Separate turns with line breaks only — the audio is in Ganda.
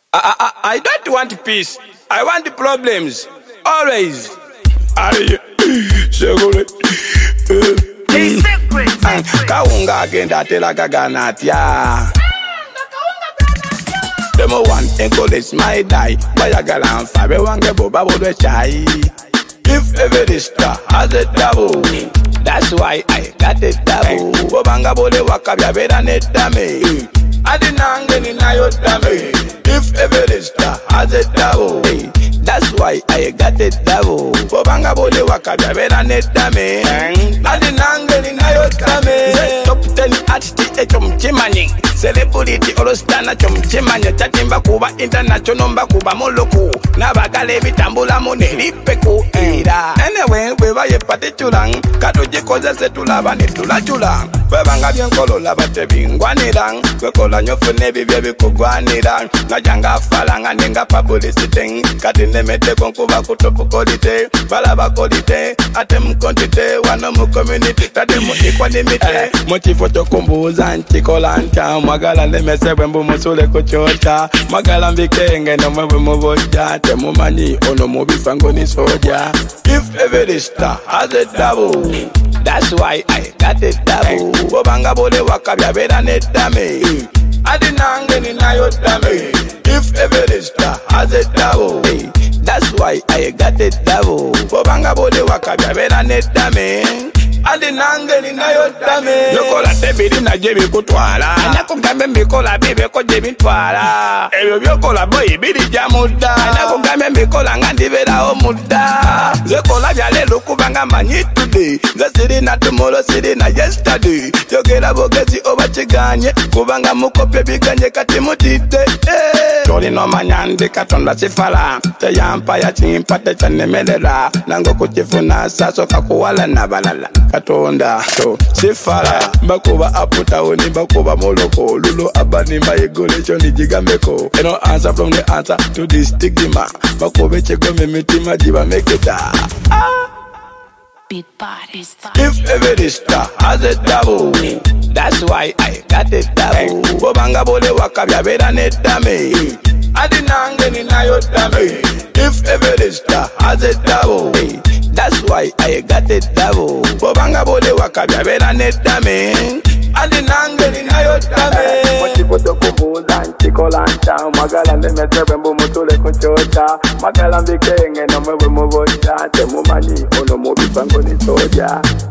I don't want peace. I want the problems. Always. Kaunga agenda tela kaganatia. Demo one encourage my die. Bayagalan fabe wange boba bodwe chai. If ever the star has a double, that's why I got it double. Bobanga bole wakabya beda netame. Adinange ni nayo dame. If ever the star has a double, that's why I got it double. Bobanga bole wakabya beda netame. Adinange ni nayo dame. Top 10 artist chomchimani. Celebrity orostana chomchimanya. Chatimba kuba international mbakuba moloku. Nabagale bitambula monelipeku. Anyway, we va yepate chulang. Katoje koza se tulaba ni tulachula. Bebanga bien kolola bate bingwanirang. We kola nyofene bibye bikugwanirang. Na janga falanga ninga publicity. Katine mete konkuba kutopu kolite. Balaba kolite. Atem kontite. Wanomu community. Tademu equanimite. Mochifoto kumbuza nchikolanta. Magala lemese wembu musule kuchota. Magala mbikenge no mwebu muboja. Temu mani ono mubifango ni soja. If every star has a double, that's why I got it double. Bobanga bole wakabya beda netame. Adinange ni nayo dame. If every star has a double, that's why I got it double. Bobanga bole wakabya beda netame. Adinange ni nayo dame. Yokola tebiri na jebi kutwala. Anakugambe mbikola bibe ko jebi twala. Ebyo byokola boy biri jamuda. Anakugambe mbikola ngandi bera omuda. Zekola byale lukubanga manyi today. Zasiri na tomorrow siri na yesterday. Yogera bogezi obachiganye. Kubanga mukopye biganye kati mutite. Tori no manyande katonda sifala. Teyampa ya chimpa techanemelela. Nango kuchifuna saso kakuwala na balala. Katonda so sifala bakuba aputa oni bakuba moloko lulo abani maigole choni jigambeko. No answer from the answer to this stigma. Bakobe chego mitima jiba meketa.
Beat body.
If every star has a double, that's why I got it double. Bobanga bole wakabya beda netame. Adinange ni nayo dame. If every star has a double, that's why I got it double. Bobanga bole wakabya beda netame. Adinange ni nayo dame. Mochifoto kubuza nchikolanta. Magala lemese wembu musule kuchota. Magala mbikenge no mwebu muboja. Temu mani ono mubifango ni soja.